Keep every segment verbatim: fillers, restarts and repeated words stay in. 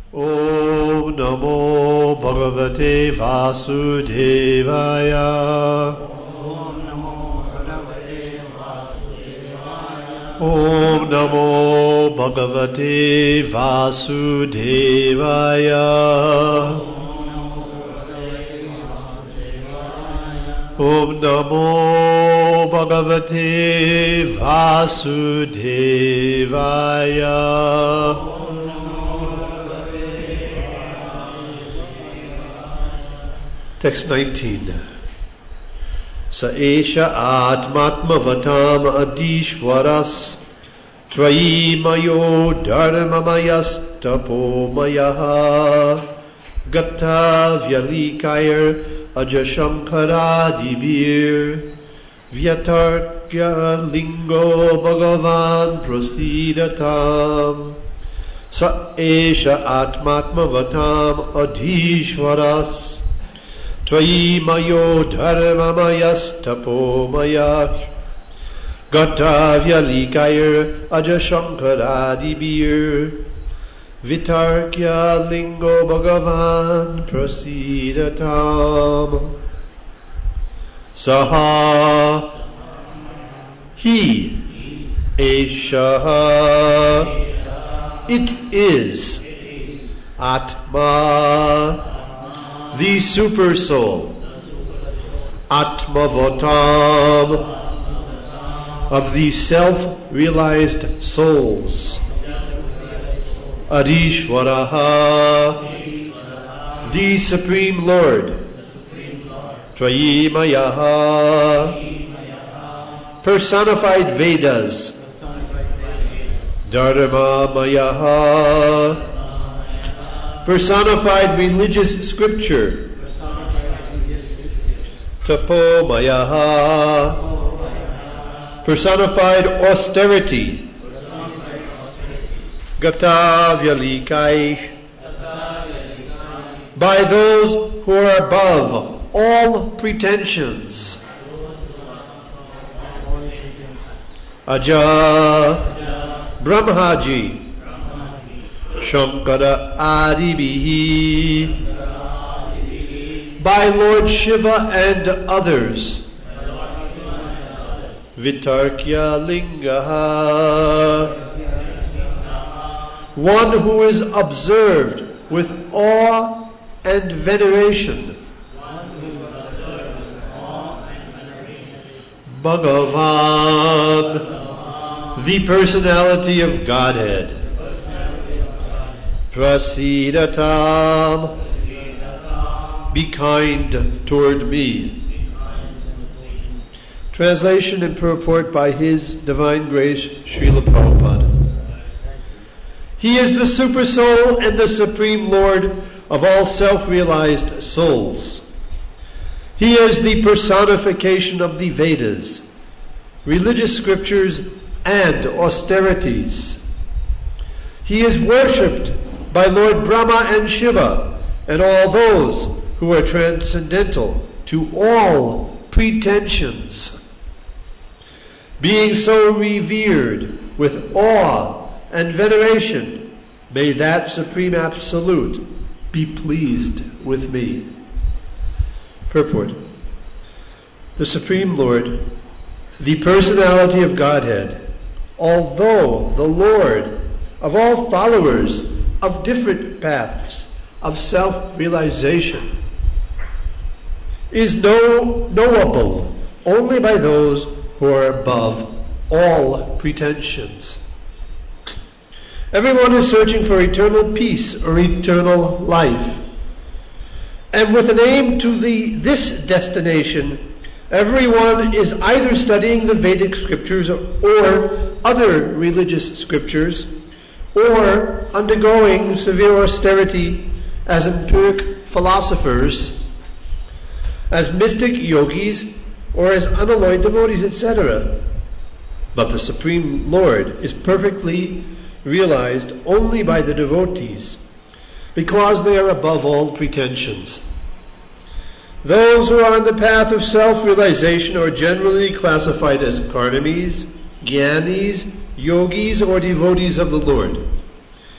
Om Namo Bhagavate Vasudevaya. Om Namo Bhagavate Vasudevaya. Om Namo Bhagavate Vasudevaya. Om Namo Bhagavate Vasudevaya. Text nineteen. Sa esha atmatmavatam adishvaras Trayimayo dharmamayas tapomayaha Gata vyalikair ajashankaradibir Vyatarkya lingo bhagavan prasidatam Sa esha atmatmavatam adishvaras Tvayimayo dharmamayas tapomayah Gata vyalikair ajashankaradibir Vitarkya lingo bhagavan prasidatam Saha He Esha It is Atma the super soul, Atmavatam, of the self-realized souls, Adishvaraha, the Supreme Lord, Trayimayaha, personified Vedas, Dharmamayaha, personified religious scripture, Tapomayaha, personified austerity, Gata Vyalikaish, by those who are above all pretensions, Aja Brahmaji, Shankara Adibihi, by Lord Shiva and others, Vitarkya Lingaha, one who is observed with awe and veneration, Bhagavan, the personality of Godhead, Prasidatam, be kind toward me. Translation and purport by His Divine Grace, Srila Prabhupada. He is the Super Soul and the Supreme Lord of all self-realized souls. He is the personification of the Vedas, religious scriptures, and austerities. He is worshipped by Lord Brahma and Shiva and all those who are transcendental to all pretensions. Being so revered with awe and veneration, may that Supreme Absolute be pleased with me. Purport. The Supreme Lord, the personality of Godhead, although the Lord of all followers of different paths of self-realization, is know, knowable only by those who are above all pretensions. Everyone is searching for eternal peace or eternal life. And with an aim to the, this destination, everyone is either studying the Vedic scriptures or, or other religious scriptures, or undergoing severe austerity as empiric philosophers, as mystic yogis, or as unalloyed devotees, et cetera. But the Supreme Lord is perfectly realized only by the devotees, because they are above all pretensions. Those who are on the path of self-realization are generally classified as karmis, jnanis, yogis, or devotees of the Lord.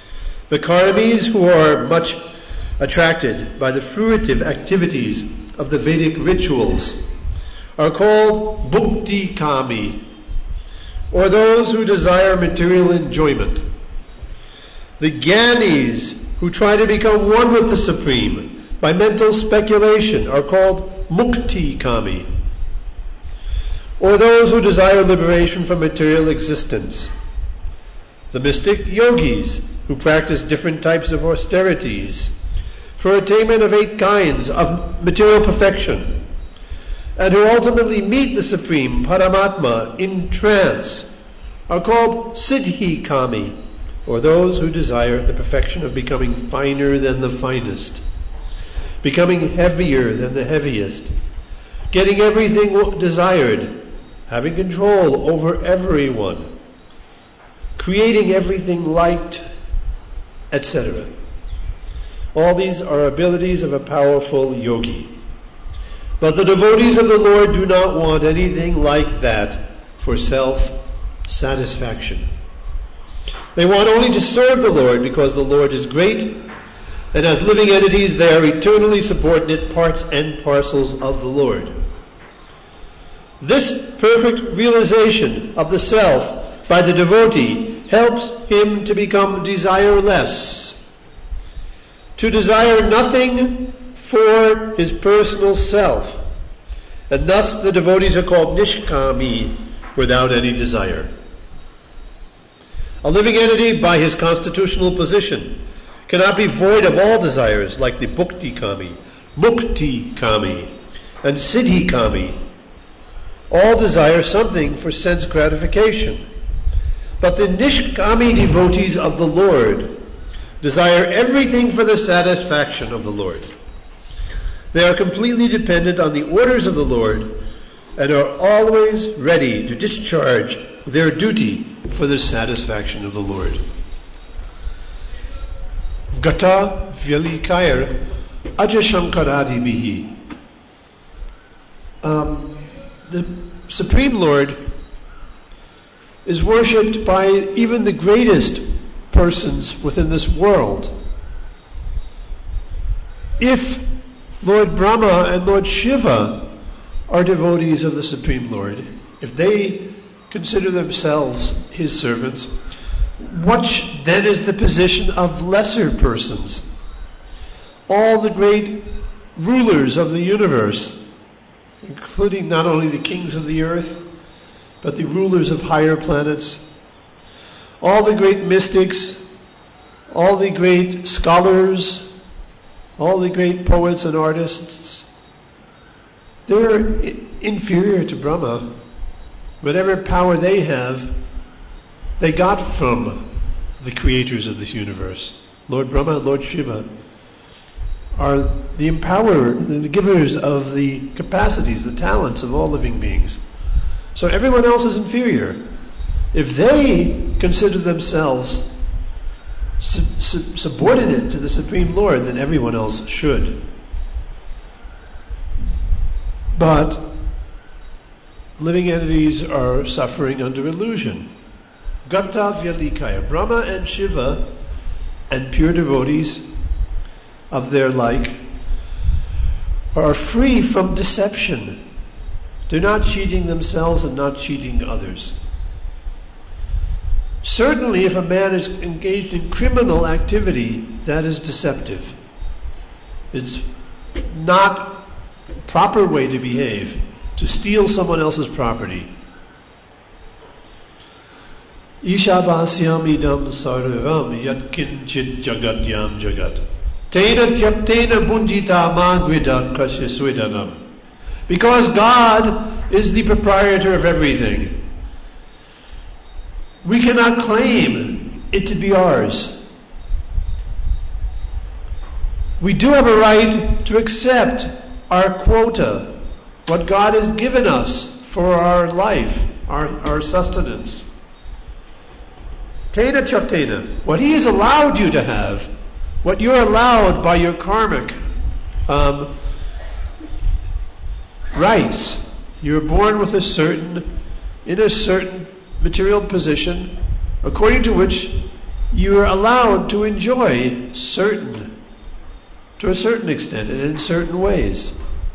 The Karamis, who are much attracted by the fruitive activities of the Vedic rituals, are called Bhukti Kami, or those who desire material enjoyment. The Gyanis, who try to become one with the Supreme by mental speculation, are called Mukti Kami, or those who desire liberation from material existence. The mystic yogis, who practice different types of austerities for attainment of eight kinds of material perfection, and who ultimately meet the Supreme Paramatma in trance, are called Siddhi Kami, or those who desire the perfection of becoming finer than the finest, becoming heavier than the heaviest, getting everything desired, having control over everyone, creating everything liked, et cetera. All these are abilities of a powerful yogi. But the devotees of the Lord do not want anything like that for self-satisfaction. They want only to serve the Lord because the Lord is great, and as living entities they are eternally subordinate parts and parcels of the Lord. This perfect realization of the self by the devotee helps him to become desireless, to desire nothing for his personal self, and thus the devotees are called Nishkami, without any desire. A living entity, by his constitutional position, cannot be void of all desires, like the Bhukti Kami, Mukti Kami, and Siddhi Kami. All desire something for sense gratification. But the Nishkami devotees of the Lord desire everything for the satisfaction of the Lord. They are completely dependent on the orders of the Lord and are always ready to discharge their duty for the satisfaction of the Lord. Gata Vyalikair Ajashankaradi Bihi. Um, the Supreme Lord is worshipped by even the greatest persons within this world. If Lord Brahma and Lord Shiva are devotees of the Supreme Lord, if they consider themselves his servants, what then is the position of lesser persons? All the great rulers of the universe, including not only the kings of the earth, but the rulers of higher planets, all the great mystics, all the great scholars, all the great poets and artists, they're inferior to Brahma. Whatever power they have, they got from the creators of this universe. Lord Brahma and Lord Shiva are the empower, the givers of the capacities, the talents of all living beings. So everyone else is inferior. If they consider themselves sub- sub- subordinate to the Supreme Lord, then everyone else should. But living entities are suffering under illusion. Gata Vyalikaya. Brahma and Shiva and pure devotees of their like are free from deception. They're not cheating themselves and not cheating others. Certainly, if a man is engaged in criminal activity, that is deceptive. It's not a proper way to behave, to steal someone else's property. Ishavasyam idam sarvam yat kinchit jagatyam jagat. Tena tyaptena bunjita magvida kasyasvidanam. Because God is the proprietor of everything, we cannot claim it to be ours. We do have a right to accept our quota, what God has given us for our life, our, our sustenance. Tena chaptena, what He has allowed you to have, what you're allowed by your karmic um, rights. You're born with a certain, in a certain material position, according to which you're allowed to enjoy certain, to a certain extent and in certain ways.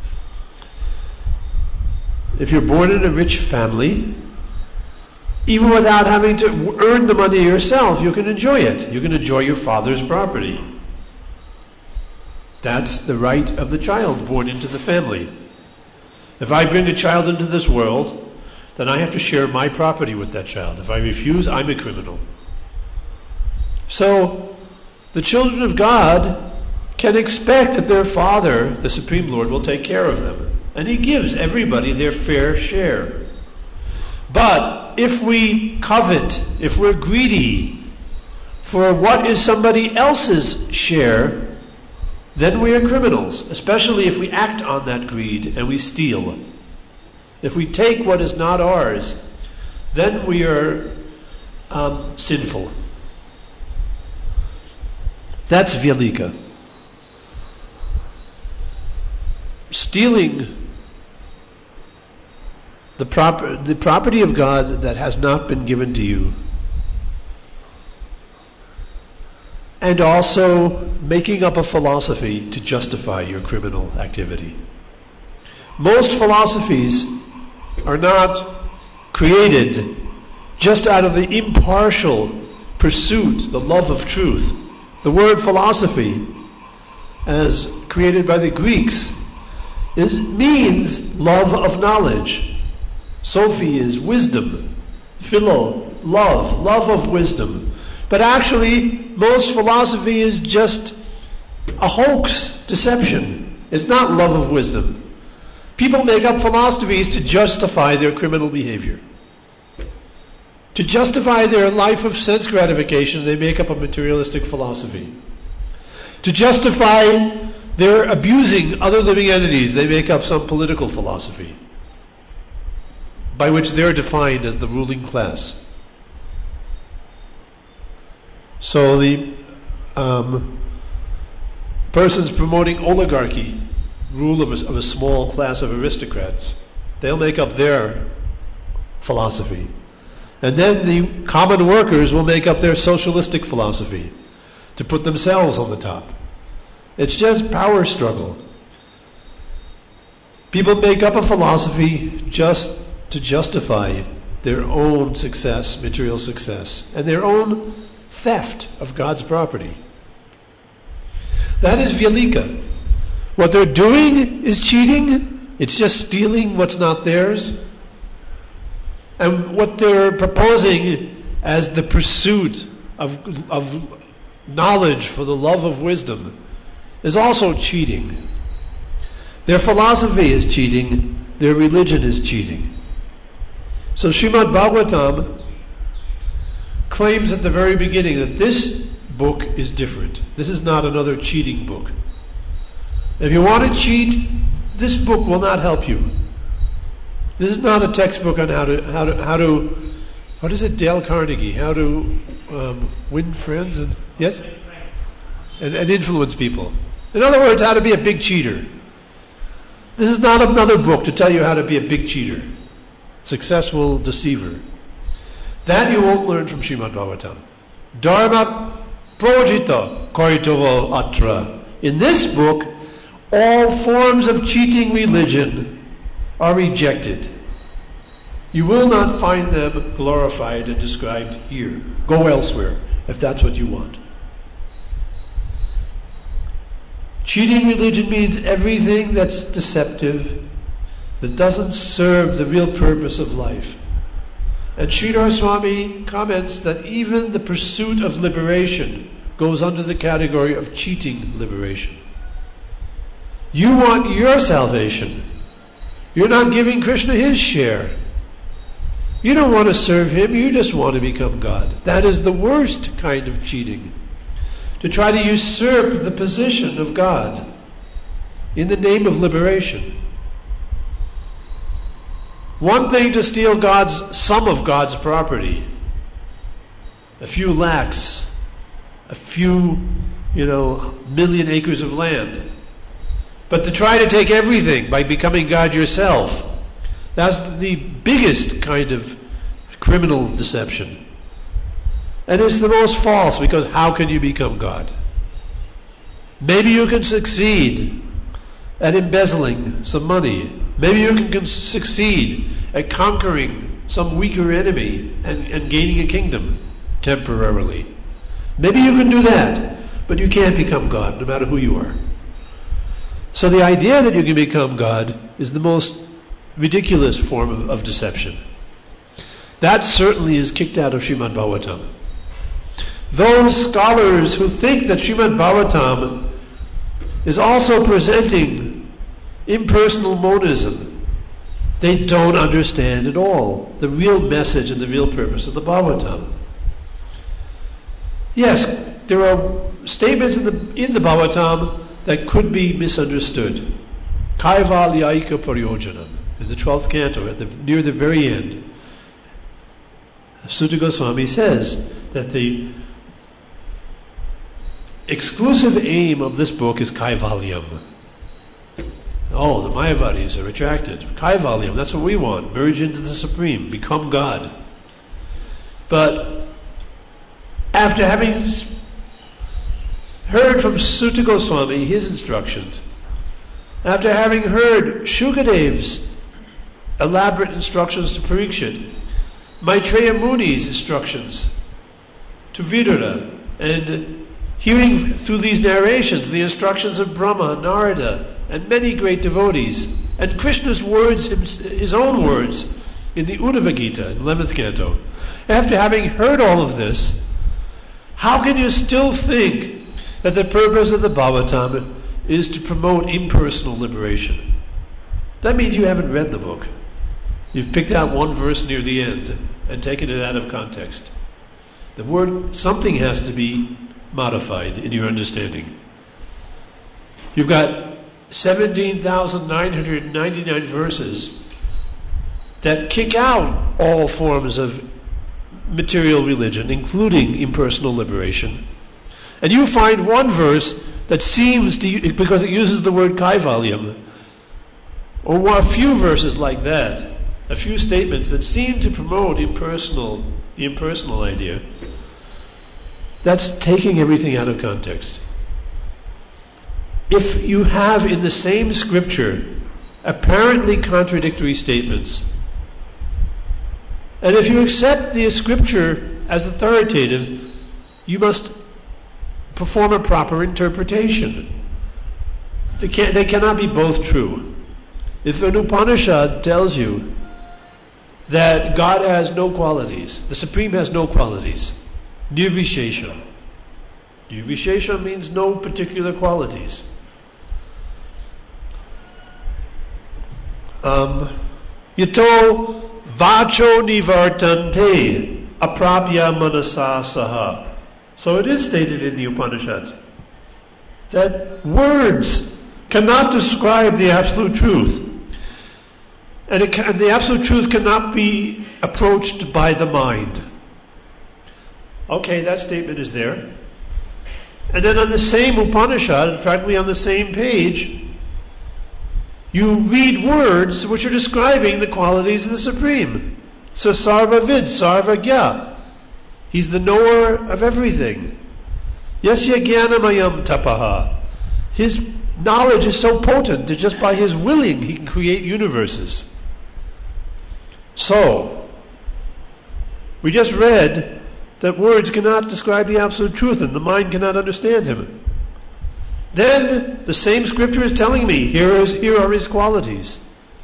If you're born in a rich family, even without having to earn the money yourself, you can enjoy it. You can enjoy your father's property. That's the right of the child born into the family. If I bring a child into this world, then I have to share my property with that child. If I refuse, I'm a criminal. So, the children of God can expect that their Father, the Supreme Lord, will take care of them. And He gives everybody their fair share. But if we covet, if we're greedy for what is somebody else's share, then we are criminals, especially if we act on that greed and we steal. If we take what is not ours, then we are um, sinful. That's Velika. Stealing the, proper, the property of God that has not been given to you, and also making up a philosophy to justify your criminal activity. Most philosophies are not created just out of the impartial pursuit, the love of truth. The word philosophy, as created by the Greeks, is, means love of knowledge. Sophie is wisdom. Philo, love, love of wisdom. But actually, most philosophy is just a hoax, deception. It's not love of wisdom. People make up philosophies to justify their criminal behavior. To justify their life of sense gratification, they make up a materialistic philosophy. To justify their abusing other living entities, they make up some political philosophy by which they're defined as the ruling class. So the um, persons promoting oligarchy, rule of a, of a small class of aristocrats, they'll make up their philosophy. And then the common workers will make up their socialistic philosophy to put themselves on the top. It's just power struggle. People make up a philosophy just to justify their own success, material success, and their own theft of God's property. That is Velika. What they're doing is cheating. It's just stealing what's not theirs. And what they're proposing as the pursuit of, of knowledge for the love of wisdom is also cheating. Their philosophy is cheating. Their religion is cheating. So Srimad Bhagavatam claims at the very beginning that this book is different. This is not another cheating book. If you want to cheat, this book will not help you. This is not a textbook on how to how to how to what is it, Dale Carnegie? How to um, win friends and yes, and, and influence people. In other words, how to be a big cheater. This is not another book to tell you how to be a big cheater, successful deceiver. That you won't learn from Srimad Bhagavatam. Dharma projita karitava atra. In this book, all forms of cheating religion are rejected. You will not find them glorified and described here. Go elsewhere if that's what you want. Cheating religion means everything that's deceptive, that doesn't serve the real purpose of life. And Sridhar Swami comments that even the pursuit of liberation goes under the category of cheating liberation. You want your salvation. You're not giving Krishna his share. You don't want to serve him, you just want to become God. That is the worst kind of cheating. To try to usurp the position of God in the name of liberation. One thing to steal God's, some of God's property, a few lakhs, a few, you know, million acres of land. But to try to take everything by becoming God yourself, that's the biggest kind of criminal deception. And it's the most false, because how can you become God? Maybe you can succeed at embezzling some money. Maybe you can, can succeed at conquering some weaker enemy and, and gaining a kingdom temporarily. Maybe you can do that, but you can't become God, no matter who you are. So the idea that you can become God is the most ridiculous form of, of deception. That certainly is kicked out of Srimad Bhagavatam. Those scholars who think that Srimad Bhagavatam is also presenting impersonal monism, they don't understand at all the real message and the real purpose of the Bhagavatam. Yes, there are statements in the in the Bhagavatam that could be misunderstood. Kaivalyaika Paryojanam, in the twelfth canto, at the, near the very end, Sutta Goswami says that the exclusive aim of this book is Kaivalyam. Oh, the Mayavadis are attracted. Kaivalyam, that's what we want. Merge into the Supreme, become God. But after having heard from Sutta Goswami his instructions, after having heard Shukadev's elaborate instructions to Parikshit, Maitreya Muni's instructions to Vidura, and hearing through these narrations the instructions of Brahma, Narada, and many great devotees, and Krishna's words, his own words, in the Uddhava Gita, in eleventh canto, after having heard all of this, how can you still think that the purpose of the Bhagavatam is to promote impersonal liberation? That means you haven't read the book. You've picked out one verse near the end and taken it out of context. The word, something has to be modified in your understanding. You've got seventeen thousand nine hundred ninety-nine verses that kick out all forms of material religion, including impersonal liberation. And you find one verse that seems to, because it uses the word Kaivalyam, or a few verses like that, a few statements that seem to promote impersonal, the impersonal idea. That's taking everything out of context. If you have in the same scripture apparently contradictory statements, and if you accept the scripture as authoritative, you must perform a proper interpretation. They, can't, they cannot be both true. If an Upanishad tells you that God has no qualities, the Supreme has no qualities, nirvishesha. Nirvishesha means no particular qualities. Um, Yato vacho nivartante aprapya manasa saha. So it is stated in the Upanishads that words cannot describe the absolute truth. And it can, the absolute truth cannot be approached by the mind. Okay, that statement is there. And then on the same Upanishad, practically on the same page, you read words which are describing the qualities of the Supreme. So sarva vid, sarva gya. He's the knower of everything. Yasya jnanamayam tapaha. His knowledge is so potent that just by his willing he can create universes. So, we just read that words cannot describe the absolute truth and the mind cannot understand him. Then the same scripture is telling me, here, is, here are his qualities.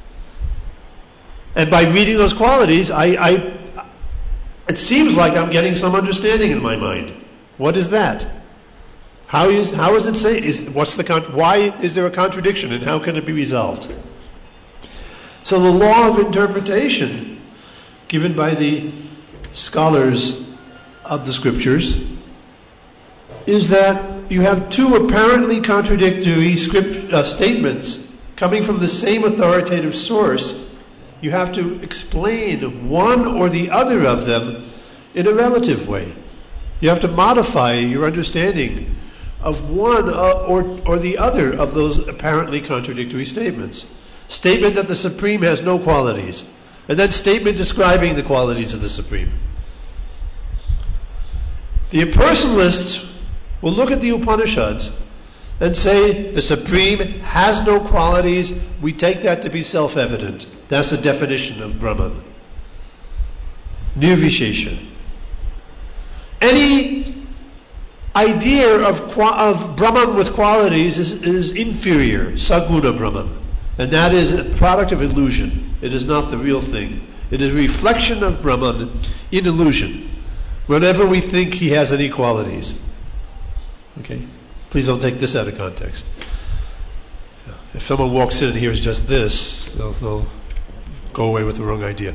And by reading those qualities, I, I, it seems like I'm getting some understanding in my mind. What is that? How is, how is it saying? Is, what's the con- why is there a contradiction and how can it be resolved? So the law of interpretation given by the scholars of the scriptures is that you have two apparently contradictory script, uh, statements coming from the same authoritative source. You have to explain one or the other of them in a relative way. You have to modify your understanding of one uh, or, or the other of those apparently contradictory statements. Statement that the Supreme has no qualities, and then statement describing the qualities of the Supreme. The impersonalists will look at the Upanishads and say the Supreme has no qualities. We take that to be self-evident. That's the definition of Brahman. Nirvishesha. Any idea of, of Brahman with qualities is, is inferior, saguna Brahman. And that is a product of illusion. It is not the real thing. It is a reflection of Brahman in illusion, whenever we think he has any qualities. Okay? Please don't take this out of context. If someone walks in and hears just this, they'll, they'll go away with the wrong idea.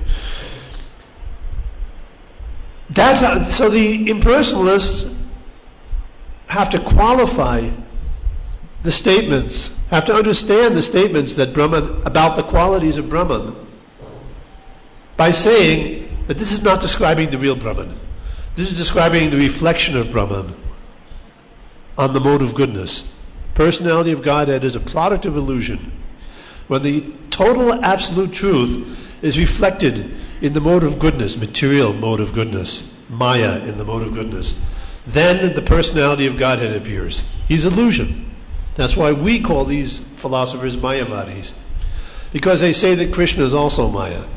That's how, so the impersonalists have to qualify the statements, have to understand the statements that Brahman, about the qualities of Brahman, by saying that this is not describing the real Brahman. This is describing the reflection of Brahman on the mode of goodness. Personality of Godhead is a product of illusion. When the total absolute truth is reflected in the mode of goodness, material mode of goodness, Maya in the mode of goodness, then the personality of Godhead appears. He's illusion. That's why we call these philosophers Mayavadis, because they say that Krishna is also Maya.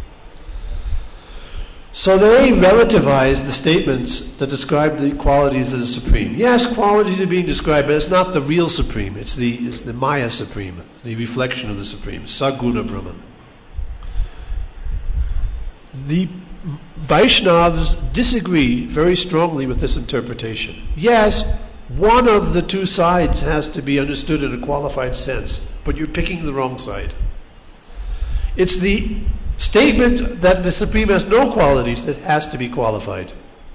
So they relativize the statements that describe the qualities of the Supreme. Yes, qualities are being described, but it's not the real Supreme. It's the, it's the Maya Supreme, the reflection of the Supreme, Saguna Brahman. The Vaishnavas disagree very strongly with this interpretation. Yes, one of the two sides has to be understood in a qualified sense, but you're picking the wrong side. It's the statement that the Supreme has no qualities that has to be qualified.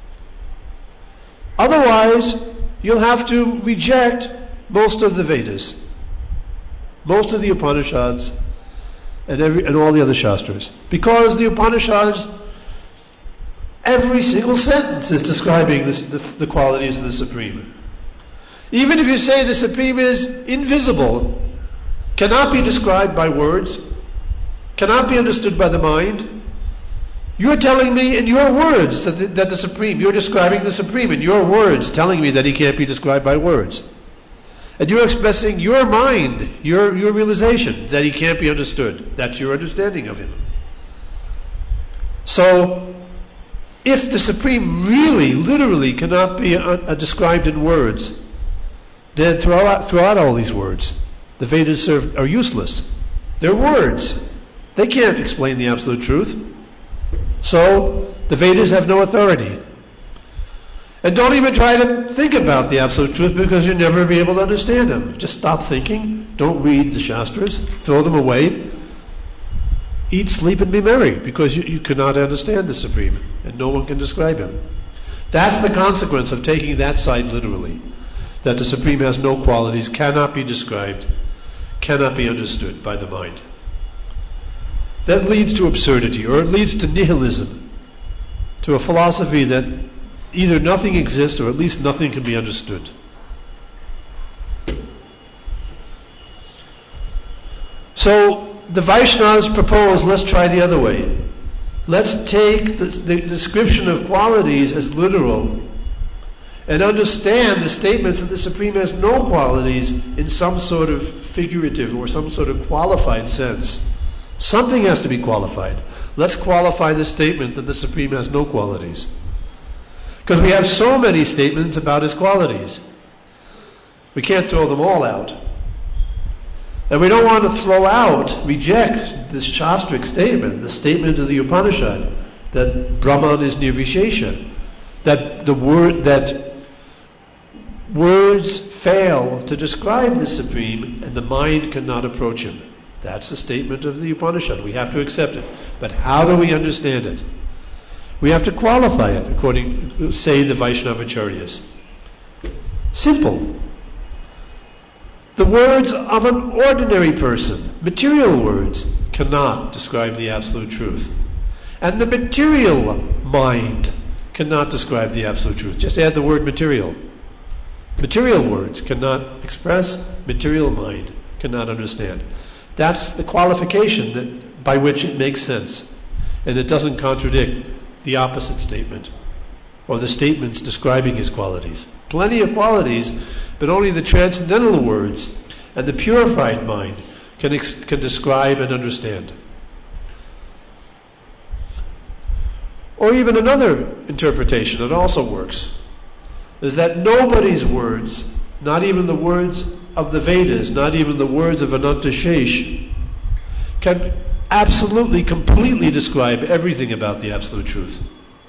Otherwise, you'll have to reject most of the Vedas, most of the Upanishads, and every and all the other Shastras. Because the Upanishads, every single sentence is describing this, the, the qualities of the Supreme. Even if you say the Supreme is invisible, cannot be described by words, cannot be understood by the mind, you're telling me in your words that the, that the Supreme, you're describing the Supreme in your words, telling me that he can't be described by words. And you're expressing your mind, your, your realization that he can't be understood. That's your understanding of him. So, if the Supreme really, literally cannot be uh, uh, described in words, then throw out, throw out all these words. The Vedas serve, are useless. They're words. They can't explain the absolute truth. So, the Vedas have no authority. And don't even try to think about the absolute truth, because you'll never be able to understand them. Just stop thinking. Don't read the Shastras. Throw them away. Eat, sleep, and be merry, because you, you cannot understand the Supreme, and no one can describe him. That's the consequence of taking that side literally, that the Supreme has no qualities, cannot be described, cannot be understood by the mind. That leads to absurdity, or it leads to nihilism, to a philosophy that either nothing exists, or at least nothing can be understood. So the Vaishnavas propose, let's try the other way. Let's take the, the description of qualities as literal and understand the statements that the Supreme has no qualities in some sort of figurative or some sort of qualified sense. Something has to be qualified. Let's qualify the statement that the Supreme has no qualities. Because we have so many statements about his qualities. We can't throw them all out. And we don't want to throw out, reject this Shastric statement, the statement of the Upanishad, that Brahman is nirvishesha, that the word that words fail to describe the Supreme and the mind cannot approach him. That's the statement of the Upanishad. We have to accept it. But how do we understand it? We have to qualify it according, say, the Vaishnavacharyas. Simple. The words of an ordinary person, material words, cannot describe the absolute truth. And the material mind cannot describe the absolute truth. Just add the word material. Material words cannot express, material mind cannot understand. That's the qualification that, by which it makes sense. And it doesn't contradict the opposite statement. or the statements describing his qualities. Plenty of qualities, but only the transcendental words and the purified mind can, ex- can describe and understand. Or even another interpretation that also works is that nobody's words, not even the words of the Vedas, not even the words of Ananta Shesh, can absolutely, completely describe everything about the Absolute Truth.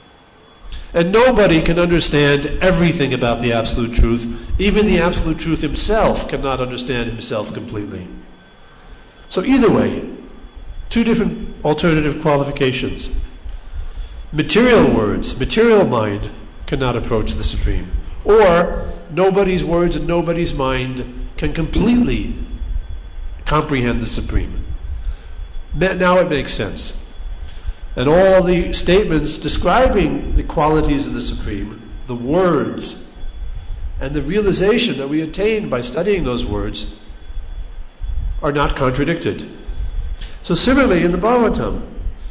And nobody can understand everything about the Absolute Truth. Even the Absolute Truth himself cannot understand himself completely. So either way, two different alternative qualifications. Material words, material mind cannot approach the Supreme. Or nobody's words and nobody's mind can completely comprehend the Supreme. Now it makes sense. And all the statements describing the qualities of the Supreme, the words, and the realization that we attain by studying those words are not contradicted. So similarly in the Bhagavatam,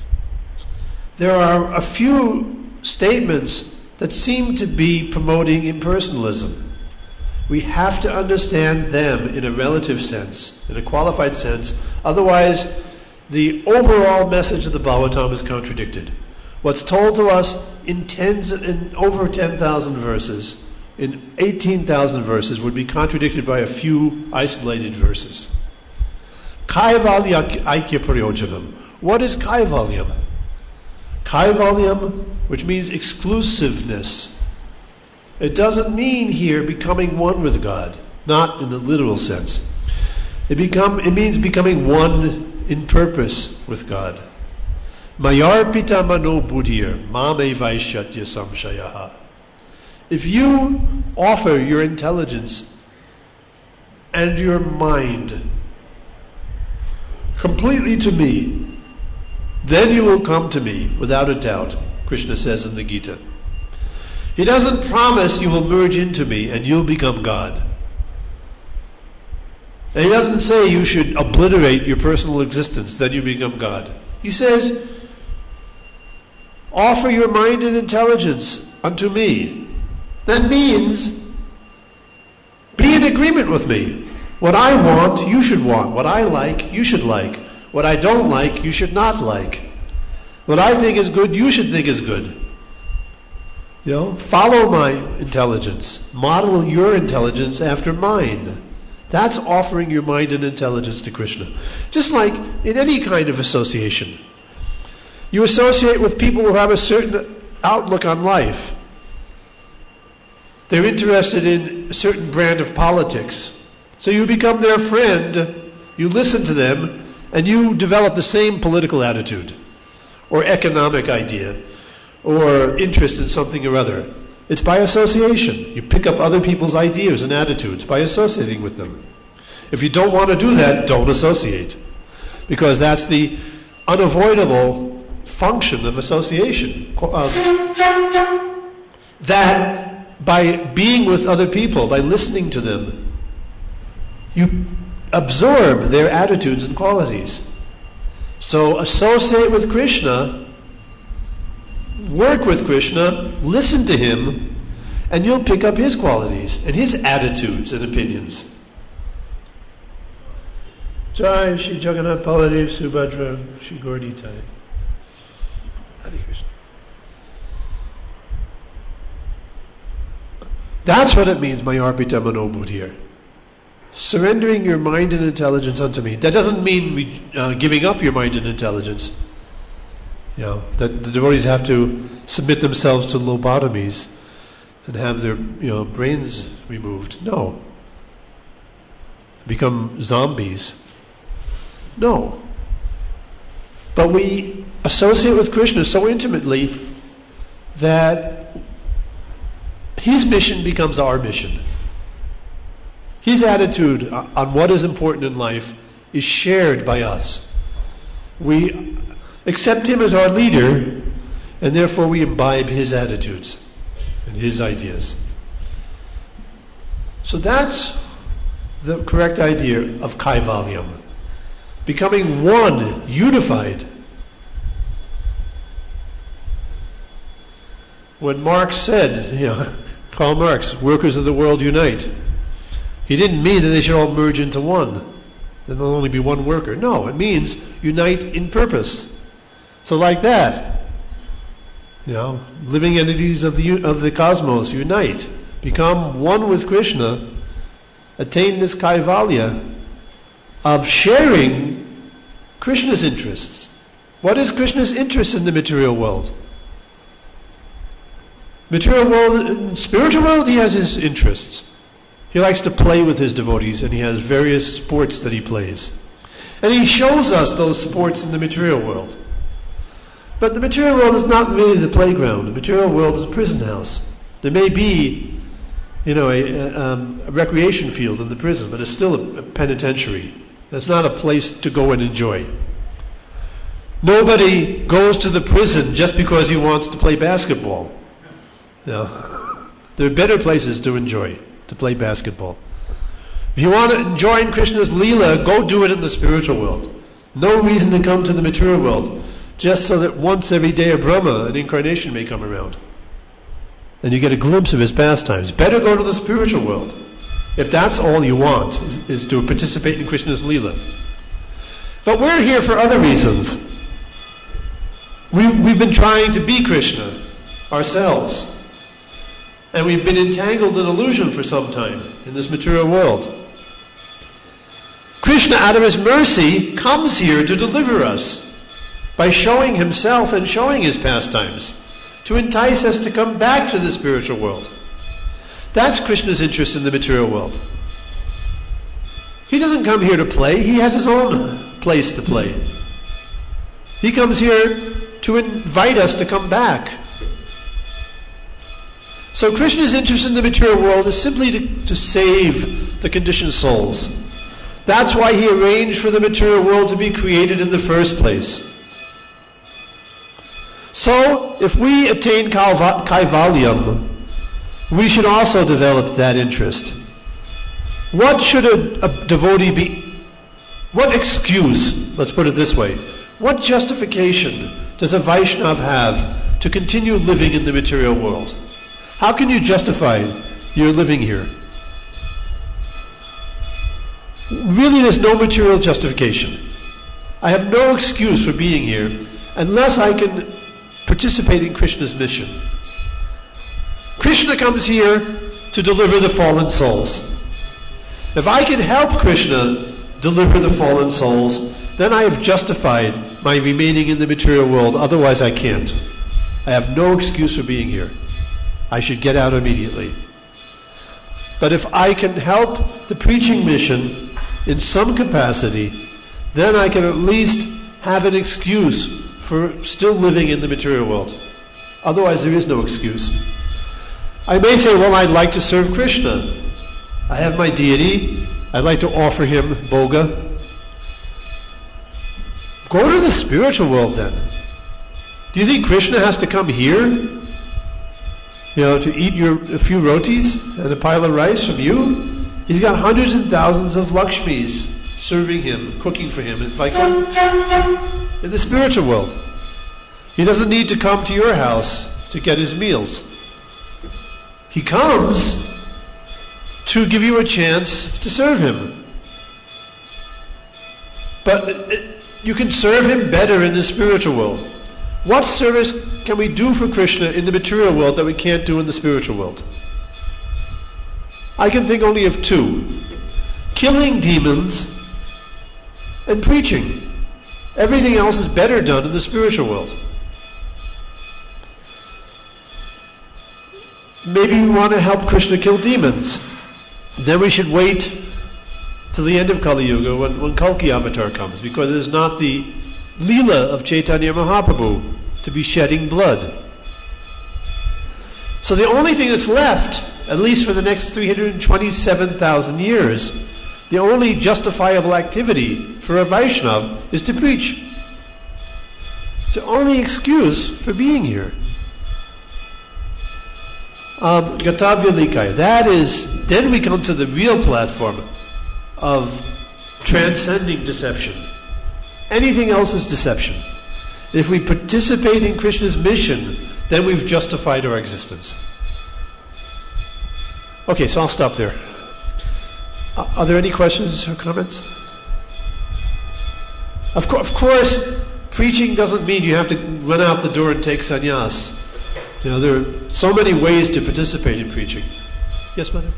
there are a few statements that seem to be promoting impersonalism. We have to understand them in a relative sense, in a qualified sense, otherwise the overall message of the Bhagavatam is contradicted. What's told to us in tens, in over ten thousand verses, in eighteen thousand verses, would be contradicted by a few isolated verses. Kaivalya Aikya Prayojanam. What is Kaivalyam? Kaivalyam, which means exclusiveness. It doesn't mean here becoming one with God, not in the literal sense. It become it means becoming one in purpose with God. Mayarpita mano buddhir mame vaishyatya samshayaha. If you offer your intelligence and your mind completely to me, then you will come to me without a doubt, Krishna says in the Gita. He doesn't promise you will merge into me and you'll become God. And he doesn't say you should obliterate your personal existence, then you become God. He says, offer your mind and intelligence unto me. That means, be in agreement with me. What I want, you should want. What I like, you should like. What I don't like, you should not like. What I think is good, you should think is good. You know, follow my intelligence. Model your intelligence after mine. That's offering your mind and intelligence to Krishna. Just like in any kind of association. You associate with people who have a certain outlook on life. They're interested in a certain brand of politics. So you become their friend, you listen to them, and you develop the same political attitude, or economic idea, or interest in something or other. It's by association. You pick up other people's ideas and attitudes by associating with them. If you don't want to do that, don't associate. Because that's the unavoidable function of association. Uh, that by being with other people, by listening to them, you absorb their attitudes and qualities. So associate with Krishna, work with Krishna, listen to him, and you'll pick up his qualities and his attitudes and opinions. Jai Shri Jagannath Baladev Subhadra Shri Gauranitai. Hare Krishna. That's what it means, Mayarpita Mano Buddhir. Surrendering your mind and intelligence unto me. That doesn't mean we, uh, giving up your mind and intelligence. You know, that the devotees have to submit themselves to lobotomies and have their, you know, brains removed. No. Become zombies. No. But we associate with Krishna so intimately that his mission becomes our mission. His attitude on what is important in life is shared by us. We accept him as our leader, and therefore we imbibe his attitudes and his ideas. So that's the correct idea of Kaivalyam. Becoming one, unified. When Marx said, you know, Karl Marx, workers of the world unite, he didn't mean that they should all merge into one. There'll only be one worker. No, it means unite in purpose. So like that, you know, living entities of the of the cosmos unite, become one with Krishna, attain this kaivalya of sharing Krishna's interests. What is Krishna's interest in the material world? Material world, in spiritual world, he has his interests. He likes to play with his devotees, and he has various sports that he plays. And he shows us those sports in the material world. But the material world is not really the playground. The material world is a prison house. There may be, you know, a, a, um, a recreation field in the prison, but it's still a, a penitentiary. It's not a place to go and enjoy. Nobody goes to the prison just because he wants to play basketball. You know, there are better places to enjoy, to play basketball. If you want to enjoy Krishna's Leela, go do it in the spiritual world. No reason to come to the material world, just so that once every day of Brahma, an incarnation may come around. And you get a glimpse of his pastimes. Better go to the spiritual world. If that's all you want, is, is to participate in Krishna's Leela. But we're here for other reasons. We, we've been trying to be Krishna ourselves. And we've been entangled in illusion for some time in this material world. Krishna, out of his mercy, comes here to deliver us by showing himself and showing his pastimes, to entice us to come back to the spiritual world. That's Krishna's interest in the material world. He doesn't come here to play. He has his own place to play. He comes here to invite us to come back. So Krishna's interest in the material world is simply to, to save the conditioned souls. That's why he arranged for the material world to be created in the first place. So, if we attain kaivalyam, we should also develop that interest. What should a, a devotee be? What excuse, let's put it this way, what justification does a Vaishnava have to continue living in the material world? How can you justify your living here? Really, there's no material justification. I have no excuse for being here unless I can participate in Krishna's mission. Krishna comes here to deliver the fallen souls. If I can help Krishna deliver the fallen souls, then I have justified my remaining in the material world. Otherwise, I can't. I have no excuse for being here. I should get out immediately. But if I can help the preaching mission in some capacity, then I can at least have an excuse for still living in the material world. Otherwise, there is no excuse. I may say, well, I'd like to serve Krishna. I have my deity. I'd like to offer him bhoga. Go to the spiritual world then. Do you think Krishna has to come here? You know, to eat your a few rotis and a pile of rice from you? He's got hundreds and thousands of Lakshmis serving him, cooking for him. It's like in the spiritual world. He doesn't need to come to your house to get his meals. He comes to give you a chance to serve him. But it, you can serve him better in the spiritual world. What service can we do for Krishna in the material world that we can't do in the spiritual world? I can think only of two. Killing demons and preaching. Everything else is better done in the spiritual world. Maybe we want to help Krishna kill demons. Then we should wait till the end of Kali Yuga when, when Kalki Avatar comes, because it is not the Leela of Chaitanya Mahaprabhu to be shedding blood. So the only thing that's left, at least for the next three hundred twenty-seven thousand years, the only justifiable activity for a Vaishnava is to preach. It's the only excuse for being here. Um, Gatavya Likaya. That is, then we come to the real platform of transcending deception. Anything else is deception. If we participate in Krishna's mission then we've justified our existence. Okay, so I'll stop there. Uh, are there any questions or comments? Of, co- of course, preaching doesn't mean you have to run out the door and take sannyas. You know, there are so many ways to participate in preaching. Yes, mother?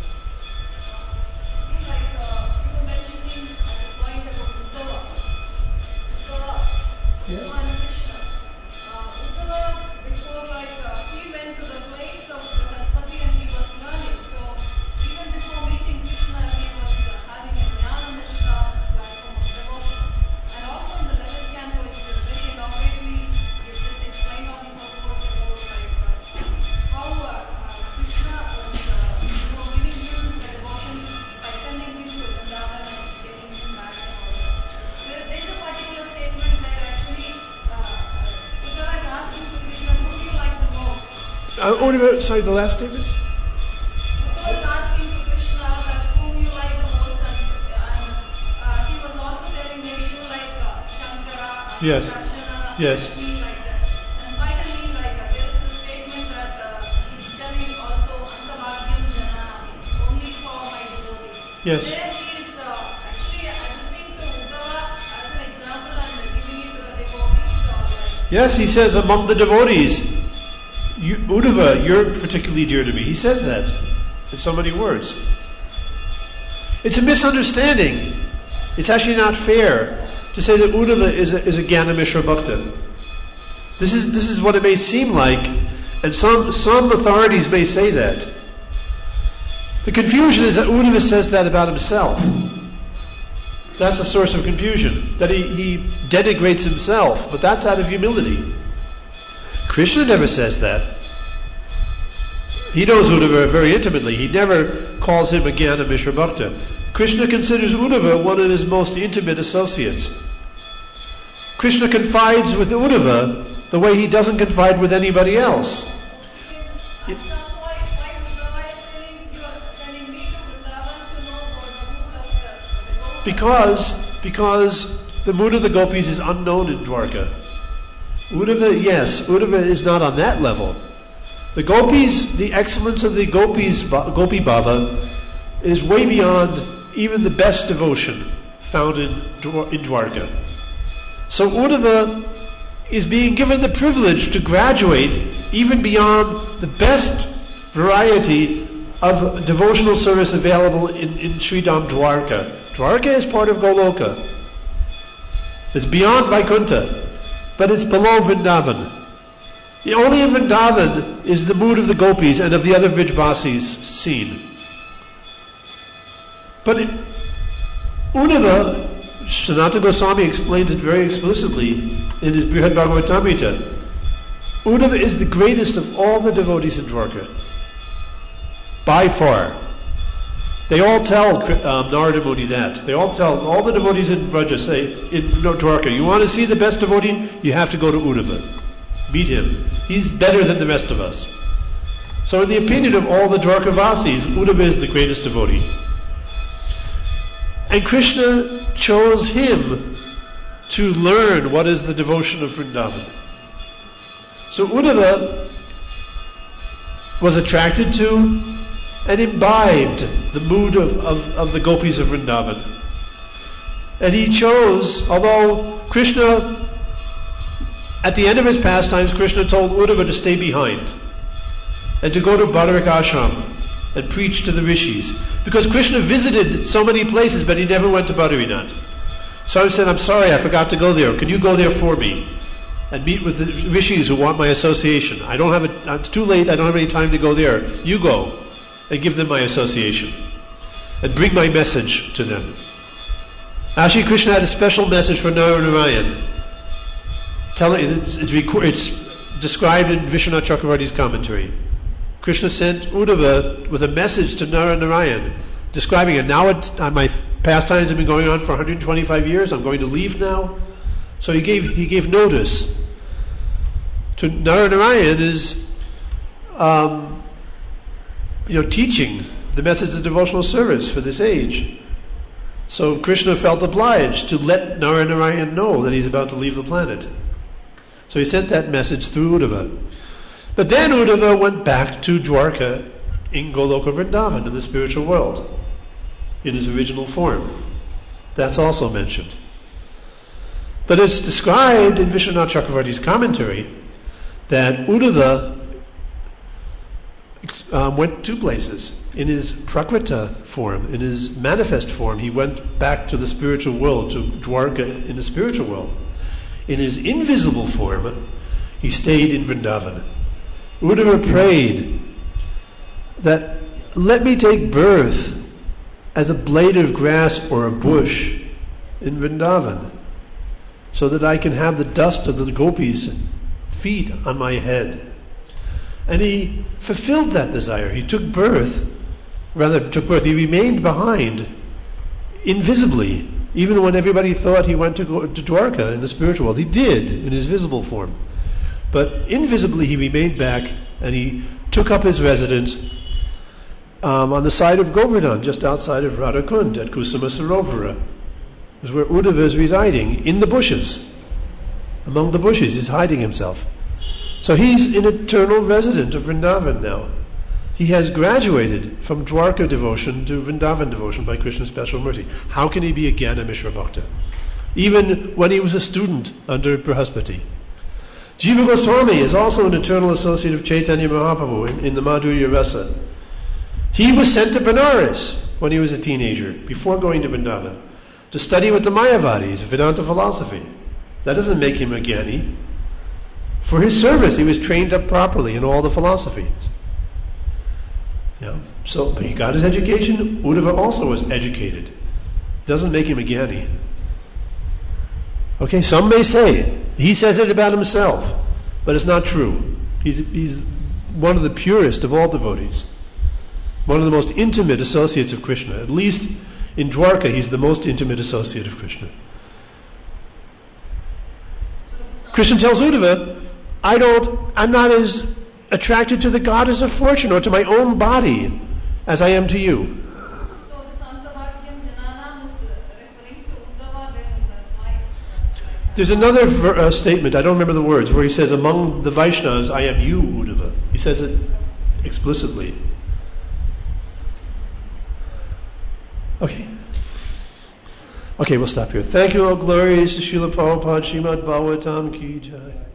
Uh, oh, sorry, the last statement? He was asking to Krishna that whom you like the most, and uh, he was also telling maybe you like uh, Shankara, yes. Krishna, yes. me like that. And finally, like uh, there is a statement that uh, he's telling also Antavagyam Jana, it's only for my devotees. Yes. There he is uh, actually addressing to Uddhava as an example and giving it to the devotees. Or like, yes, he says among the devotees. You, Uddhava, you're particularly dear to me. He says that in so many words. It's a misunderstanding. It's actually not fair to say that Uddhava is a, is a Jnana Mishra Bhakta. This is this is what it may seem like, and some some authorities may say that. The confusion is that Uddhava says that about himself. That's the source of confusion. That he, he denigrates himself, but that's out of humility. Krishna never says that. He knows Uddhava very intimately. He never calls him a Jnana Mishra Bhakta. Krishna considers Uddhava one of his most intimate associates. Krishna confides with Uddhava the way he doesn't confide with anybody else. at some point, why Uddhava is telling you are sending me to Vrindavan to know about the mood of the, the gopis? Because, because the mood of the gopis is unknown in Dwarka. Uddhava, yes, Uddhava is not on that level. The gopis, the excellence of the gopis, Gopi Bhava, is way beyond even the best devotion found in, in Dwarka. So Uddhava is being given the privilege to graduate even beyond the best variety of devotional service available in, in Sridham Dwarka. Dwarka is part of Goloka. It's beyond Vaikuntha. But it's below Vrindavan. Only in Vrindavan is the mood of the gopis and of the other Vrijvasis seen. But it, Uddhava, Sanatana Goswami explains it very explicitly in his Brihad Bhagavatamrita. Uddhava is the greatest of all the devotees in Dwarka. By far. They all tell um, Narada Muni that. They all tell, all the devotees in Vraja say, in Dwarka, you want to see the best devotee? You have to go to Uddhava. Meet him. He's better than the rest of us. So in the opinion of all the Dwarkavasis, Uddhava is the greatest devotee. And Krishna chose him to learn what is the devotion of Vrindavan. So Uddhava was attracted to and imbibed the mood of, of, of the gopis of Vrindavan. And he chose, although Krishna, at the end of his pastimes, Krishna told Uddhava to stay behind and to go to Badarak Ashram and preach to the rishis. Because Krishna visited so many places, but he never went to Badrinath. So I said, I'm sorry, I forgot to go there. Can you go there for me? And meet with the rishis who want my association. I don't have a, it's too late, I don't have any time to go there. You go. And give them my association. And bring my message to them. Actually, Krishna had a special message for Narayan. Tell it, it's, it's, it's described in Vishwanath Chakravarti's commentary. Krishna sent Uddhava with a message to Narayan, describing it. Now it's, uh, my pastimes have been going on for one hundred twenty-five years. I'm going to leave now. So he gave he gave notice to Narayan is um, you know, teaching the methods of devotional service for this age. So Krishna felt obliged to let Narayan know that he's about to leave the planet. So he sent that message through Uddhava. But then Uddhava went back to Dwarka in Goloka Vrindavan, in the spiritual world, in his original form. That's also mentioned. But it's described in Vishwanath Chakravarti's commentary that Uddhava um, went two places. In his Prakrita form, in his manifest form, he went back to the spiritual world, to Dwarka in the spiritual world. In his invisible form, he stayed in Vrindavan. Uddhava prayed that, let me take birth as a blade of grass or a bush in Vrindavan, so that I can have the dust of the gopis' feet on my head. And he fulfilled that desire. He took birth, rather took birth, he remained behind invisibly, even when everybody thought he went to, go, to Dwarka in the spiritual world. He did, in his visible form. But invisibly he remained back, and he took up his residence um, on the side of Govardhan, just outside of Radhakund, at Kusuma Sarovara. Is where Uddhava is residing, in the bushes. Among the bushes, he's hiding himself. So he's an eternal resident of Vrindavan now. He has graduated from Dwarka devotion to Vrindavan devotion by Krishna's special mercy. How can he be a Jnana Mishra Bhakta? Even when he was a student under Brahaspati. Jiva Goswami is also an eternal associate of Chaitanya Mahaprabhu in, in the Madhurya Rasa. He was sent to Benares when he was a teenager, before going to Vrindavan, to study with the Mayavadis, Vedanta philosophy. That doesn't make him a Jnani. For his service, he was trained up properly in all the philosophies. Yeah. So he got his education. Uddhava also was educated. Doesn't make him a Jnani. Okay, some may say it. He says it about himself, but it's not true. He's, he's one of the purest of all devotees. One of the most intimate associates of Krishna. At least in Dwarka, he's the most intimate associate of Krishna. Krishna tells Uddhava, I don't, I'm not as attracted to the goddess of fortune or to my own body as I am to you. So the Santavakyam Jananam is referring to Uddhava, then why? There's another ver- uh, statement, I don't remember the words, where he says, among the Vaishnavas, I am you, Uddhava. He says it explicitly. Okay. Okay, we'll stop here. Thank you, all glories to Srila Prabhupada, Srimad Bhagavatam Ki Jai.